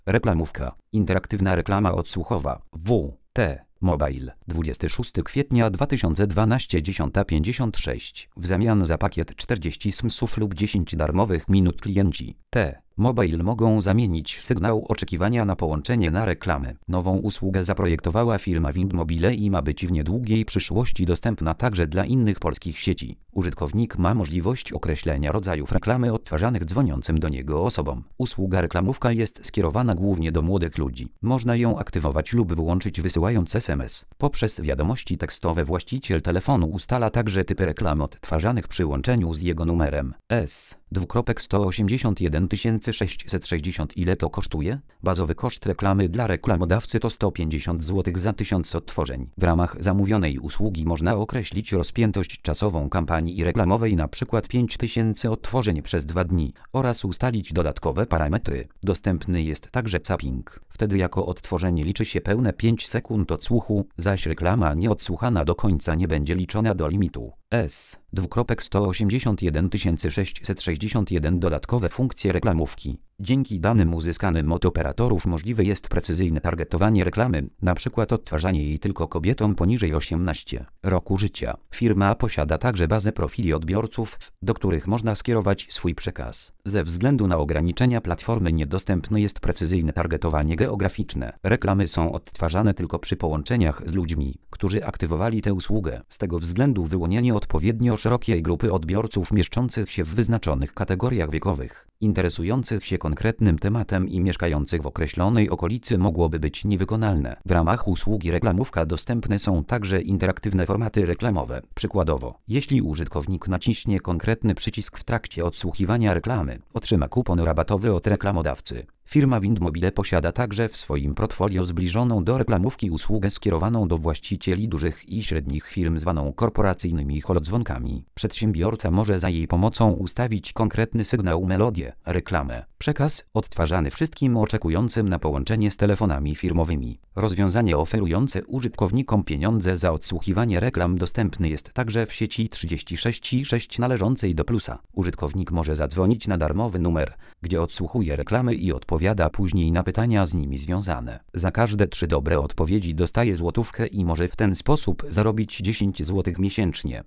Reklamówka. Interaktywna reklama odsłuchowa. Mobile. 26 kwietnia 2012 10:56. W zamian za pakiet 40 smsów lub 10 darmowych minut klienci Mobile mogą zamienić sygnał oczekiwania na połączenie na reklamę. Nową usługę zaprojektowała firma Wind Mobile i ma być w niedługiej przyszłości dostępna także dla innych polskich sieci. Użytkownik ma możliwość określenia rodzajów reklamy odtwarzanych dzwoniącym do niego osobom. Usługa reklamówka jest skierowana głównie do młodych ludzi. Można ją aktywować lub wyłączyć wysyłając SMS. Poprzez wiadomości tekstowe właściciel telefonu ustala także typy reklam odtwarzanych przy łączeniu z jego numerem S:181 660. Ile to kosztuje? Bazowy koszt reklamy dla reklamodawcy to 150 zł za 1000 odtworzeń. W ramach zamówionej usługi można określić rozpiętość czasową kampanii reklamowej, np. 5000 odtworzeń przez 2 dni oraz ustalić dodatkowe parametry. Dostępny jest także zapping. Wtedy jako odtworzenie liczy się pełne 5 sekund odsłuchu, zaś reklama nieodsłuchana do końca nie będzie liczona do limitu. S:181 661. Dodatkowe funkcje reklamówki. Dzięki danym uzyskanym od operatorów możliwe jest precyzyjne targetowanie reklamy, np. odtwarzanie jej tylko kobietom poniżej 18 roku życia. Firma posiada także bazę profili odbiorców, do których można skierować swój przekaz. Ze względu na ograniczenia platformy niedostępne jest precyzyjne targetowanie geograficzne. Reklamy są odtwarzane tylko przy połączeniach z ludźmi, którzy aktywowali tę usługę. Z tego względu wyłonienie odpowiednio szerokiej grupy odbiorców mieszczących się w wyznaczonych kategoriach wiekowych, interesujących się konkretnym tematem i mieszkających w określonej okolicy mogłoby być niewykonalne. W ramach usługi reklamówka dostępne są także interaktywne formaty reklamowe. Przykładowo, jeśli użytkownik naciśnie konkretny przycisk w trakcie odsłuchiwania reklamy, otrzyma kupon rabatowy od reklamodawcy. Firma Wind Mobile posiada także w swoim portfolio zbliżoną do reklamówki usługę skierowaną do właścicieli dużych i średnich firm zwaną korporacyjnymi holodzwonkami. Przedsiębiorca może za jej pomocą ustawić konkretny sygnał, melodię, reklamę, przekaz odtwarzany wszystkim oczekującym na połączenie z telefonami firmowymi. Rozwiązanie oferujące użytkownikom pieniądze za odsłuchiwanie reklam dostępny jest także w sieci 36,6 należącej do Plusa. Użytkownik może zadzwonić na darmowy numer, gdzie odsłuchuje reklamy i odpowiada później na pytania z nimi związane. Za każde 3 dobre odpowiedzi dostaje złotówkę i może w ten sposób zarobić 10 zł miesięcznie.